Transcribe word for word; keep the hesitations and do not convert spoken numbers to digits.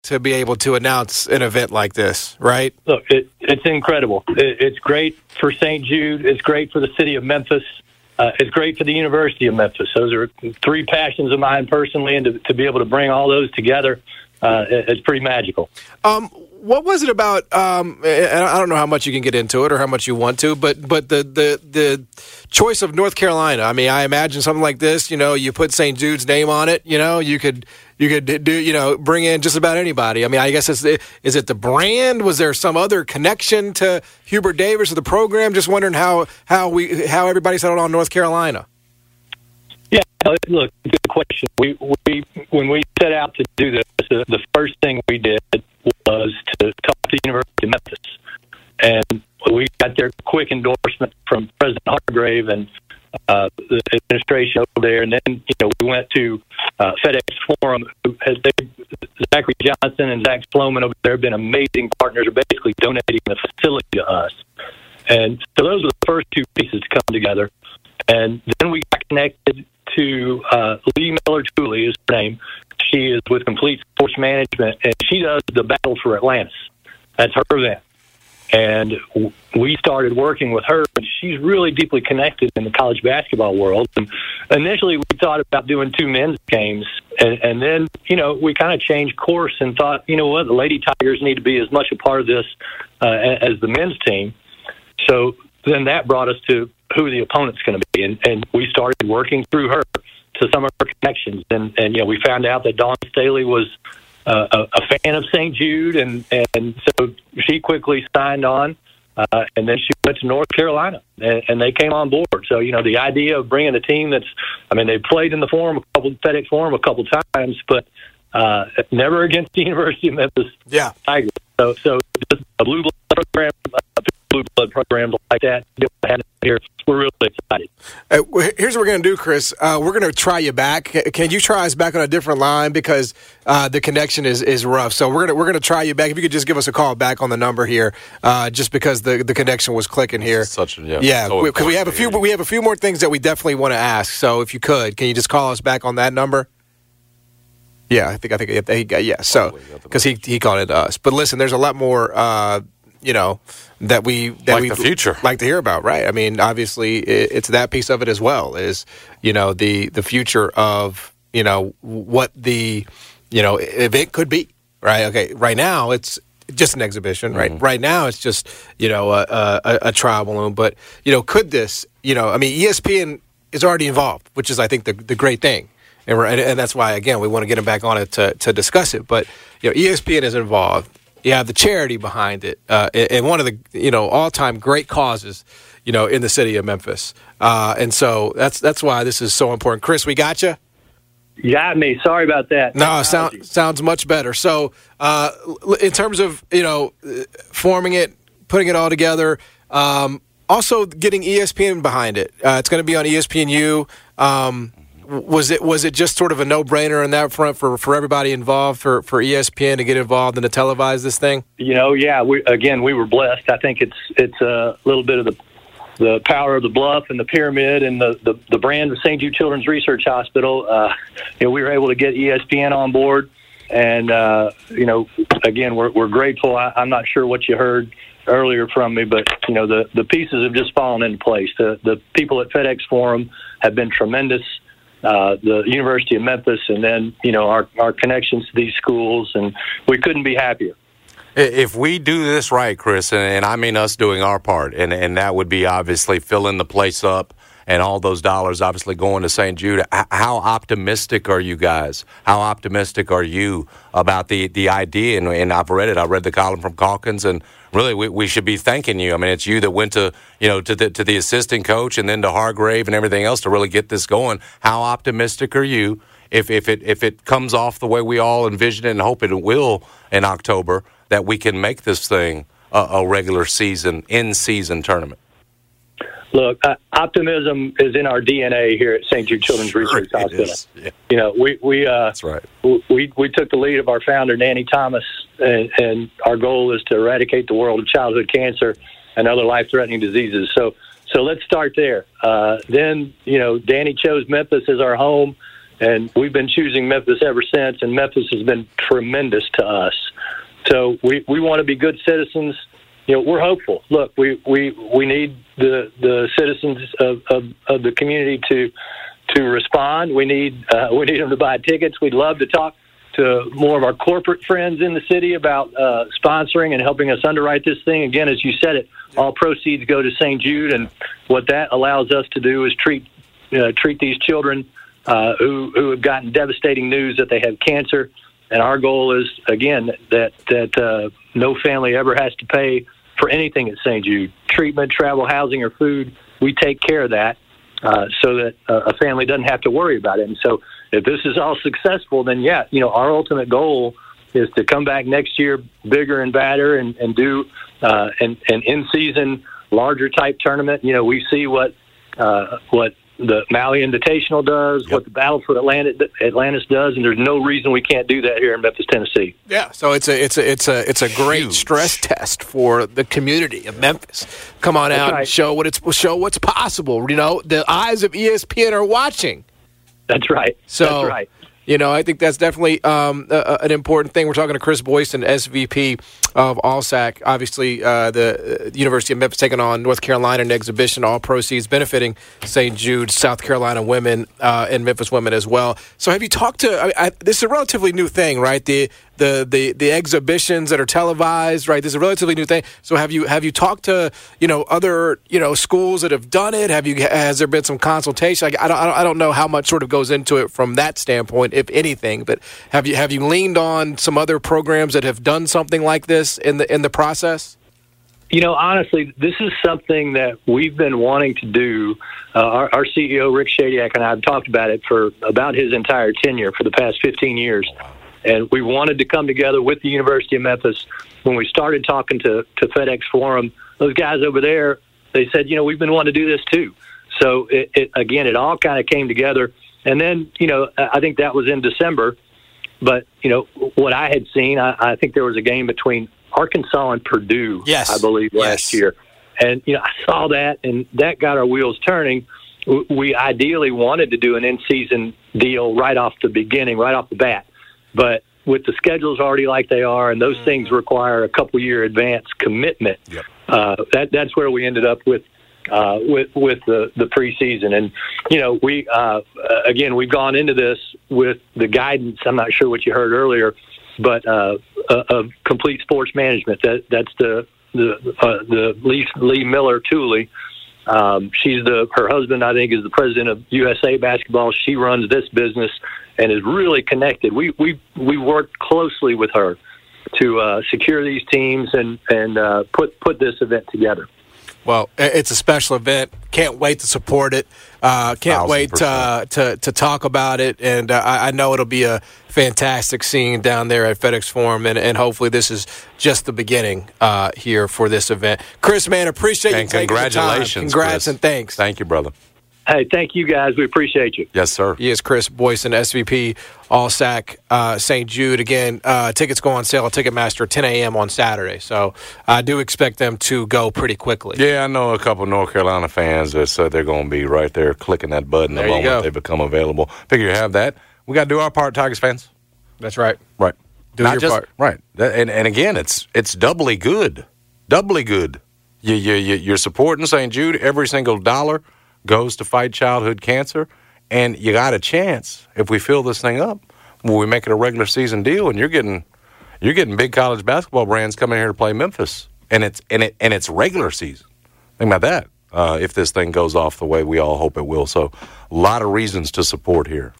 to be able to announce an event like this, right? Look, it, it's incredible. It, it's great for Saint Jude. It's great for the city of Memphis. Uh, it's great for the University of Memphis. Those are three passions of mine personally, and to, to be able to bring all those together, uh, it, it's pretty magical. Um, what was it about? Um, and I don't know how much you can get into it or how much you want to, but but the the the choice of North Carolina. I mean, I imagine something like this. You know, you put Saint Jude's name on it. You know, you could you could do you know bring in just about anybody. I mean, I guess it's is it the brand? Was there some other connection to Hubert Davis or the program? Just wondering how how we how everybody settled on North Carolina. Yeah, look, good question. We we when we set out to do this, the first thing we did was to talk to the University of Memphis, and we got their quick endorsement from President Hargrave and uh, the administration over there. And then, you know, we went to uh, FedEx Forum. Who has they, Zachary Johnson and Zach Sloman over there have been amazing partners, are basically donating the facility to us. And so those were the first two pieces to come together. And then we got connected to uh, Lee Miller Tooley, is her name. She is with Complete Sports Management, and she does the Battle for Atlantis. That's her event. And we started working with her, and she's really deeply connected in the college basketball world. And initially, we thought about doing two men's games, and, and then, you know, we kind of changed course and thought, you know what, the Lady Tigers need to be as much a part of this uh, as the men's team. So then that brought us to who the opponent's going to be, and, and we started working through her to some of her connections. And, and you know, we found out that Dawn Staley was uh, a, a fan of Saint Jude, and, and so she quickly signed on, uh, and then she went to North Carolina, and, and they came on board. So, you know, the idea of bringing a team that's, I mean, they played in the Forum, a couple FedEx Forum a couple times, but uh, never against the University of Memphis yeah. Tigers. So, so just a blue blood program, a blue blood programs like that here. We're really excited. Uh, here's what we're going to do, Chris. Uh, we're going to try you back. Can you try us back on a different line, because uh, the connection is, is rough. So we're going to we're going to try you back. If you could just give us a call back on the number here, uh, just because the, the connection was clicking here. Such a, yeah, yeah. so Because we, we have a few we have a few more things that we definitely want to ask. So if you could, can you just call us back on that number? Yeah, I think I think he got yeah. So because he he called it to us. But listen, there's a lot more. Uh, you know, that we that like we the future like to hear about, right? I mean, obviously, it, it's that piece of it as well. Is you know the the future of you know what the you know event could be, right? Okay, right now it's just an exhibition, right? Mm-hmm. Right now it's just you know a, a, a trial balloon, but you know could this you know I mean E S P N is already involved, which is I think the the great thing. And, we're, and that's why again we want to get him back on it to to discuss it. But you know E S P N is involved. You have the charity behind it, uh, and one of the you know all-time great causes, you know, in the city of Memphis, uh, and so that's that's why this is so important. Chris, we got you. You got me. Sorry about that. No, sound, sounds much better. So, uh, in terms of you know forming it, putting it all together, um, also getting E S P N behind it. Uh, it's going to be on E S P N U. Um, Was it was it just sort of a no-brainer on that front for, for everybody involved, for, for E S P N to get involved and to televise this thing? You know, yeah. We, again, we were blessed. I think it's it's a little bit of the the power of the Bluff and the Pyramid and the, the, the brand of Saint Jude Children's Research Hospital. Uh, you know, we were able to get E S P N on board, and uh, you know, again, we're we're grateful. I, I'm not sure what you heard earlier from me, but you know, the the pieces have just fallen into place. The the people at FedEx Forum have been tremendous. Uh, the University of Memphis, and then, you know, our, our connections to these schools, and we couldn't be happier. If we do this right, Chris, and, and I mean us doing our part, and, and that would be obviously filling the place up and all those dollars obviously going to Saint Jude, how optimistic are you guys? How optimistic are you about the, the idea? And, and I've read it. I read the column from Calkins, and really we, we should be thanking you. I mean, it's you that went to, you know, to the, to the assistant coach and then to Hargrave and everything else to really get this going. How optimistic are you if, if it if it comes off the way we all envision it and hope it will in October, that we can make this thing a, a regular season, in-season tournament? Look, uh, optimism is in our D N A here at Saint Jude Children's sure Research Hospital. Yeah. You know, we we uh, that's right. We we took the lead of our founder, Danny Thomas, and, and our goal is to eradicate the world of childhood cancer and other life-threatening diseases. So so let's start there. Uh, then, you know, Danny chose Memphis as our home And we've been choosing Memphis ever since, and Memphis has been tremendous to us. So we, we want to be good citizens. You know, we're hopeful. Look, we, we, we need the the citizens of, of, of the community to to respond. We need uh, we need them to buy tickets. We'd love to talk to more of our corporate friends in the city about uh, sponsoring and helping us underwrite this thing. Again, as you said it, all proceeds go to Saint Jude, and what that allows us to do is treat uh, treat these children uh, who who have gotten devastating news that they have cancer. And our goal is, again, that that uh, no family ever has to pay for anything at Saint Jude, treatment, travel, housing, or food. We take care of that uh, so that uh, a family doesn't have to worry about it. And so if this is all successful, then, yeah, you know, our ultimate goal is to come back next year bigger and badder and, and do uh, an, an in-season, larger-type tournament. You know, we see what uh, what the Maui Invitational does, yep. what the Battle for Atlantis, Atlantis does, and there's no reason we can't do that here in Memphis, Tennessee. Yeah, so it's a it's a it's a it's a great Huge. stress test for the community of Memphis. Come on That's out right. and show what it's show what's possible. You know, the eyes of E S P N are watching. That's right. So, That's right. You know, I think that's definitely um, a, an important thing. We're talking to Chris Boyson, S V P of ALSAC. Obviously, uh, the uh, University of Memphis taking on North Carolina in an exhibition, all proceeds benefiting Saint Jude, South Carolina women, uh, and Memphis women as well. So have you talked to I, I, – this is a relatively new thing, right? The, the the the exhibitions that are televised, right? This is a relatively new thing. So have you have you talked to, you know, other, you know, schools that have done it? Have you Has there been some consultation? Like, I don't I don't know how much sort of goes into it from that standpoint, if anything. But have you have you leaned on some other programs that have done something like this in the in the process? You know, honestly, this is something that we've been wanting to do. Uh, our, our C E O, Rick Shadyac, and I have talked about it for about his entire tenure for the past fifteen years. And we wanted to come together with the University of Memphis. When we started talking to, to FedEx Forum, those guys over there, they said, you know, we've been wanting to do this too. So, it, it, again, it all kind of came together. And then, you know, I think that was in December. But, you know, what I had seen, I, I think there was a game between Arkansas and Purdue, yes. I believe, last yes. year. And, you know, I saw that, and that got our wheels turning. We ideally wanted to do an in-season deal right off the beginning, right off the bat. But with the schedules already like they are, and those mm-hmm. things require a couple-year advance commitment, yep. uh, that, that's where we ended up with uh, with, with the, the preseason. And, you know, we uh, again, we've gone into this with the guidance, I'm not sure what you heard earlier, but uh, of complete sports management. That That's the the, uh, the Lee, Lee Miller Tooley. Um, she's the her husband, I think, is the president of U S A Basketball. She runs this business and is really connected. We we we worked closely with her to uh, secure these teams and and uh, put put this event together. Well, it's a special event. Can't wait to support it. Uh, can't wait to, to to talk about it. And uh, I, I know it'll be a fantastic scene down there at FedEx Forum. And, and hopefully this is just the beginning uh, here for this event. Chris, man, appreciate and you taking congratulations, the time. Congrats Chris. and thanks. Thank you, brother. Hey, thank you, guys. We appreciate you. Yes, sir. He is Chris Boyson, S V P, ALSAC, uh, Saint Jude. Again, uh, tickets go on sale at Ticketmaster ten a.m. on Saturday. So I do expect them to go pretty quickly. Yeah, I know a couple of North Carolina fans that said they're going to be right there clicking that button the there moment they become available. Figure you have that. We got to do our part, Tigers fans. That's right. Right. Do Not your just, part. Right. And, and again, it's it's doubly good. Doubly good. You, you, you, you're supporting Saint Jude. Every single dollar goes to fight childhood cancer, and you got a chance if we fill this thing up. When we make it a regular season deal, and you're getting you're getting big college basketball brands coming here to play Memphis, and it's and it and it's regular season. Think about that. Uh, if this thing goes off the way we all hope it will, so a lot of reasons to support here.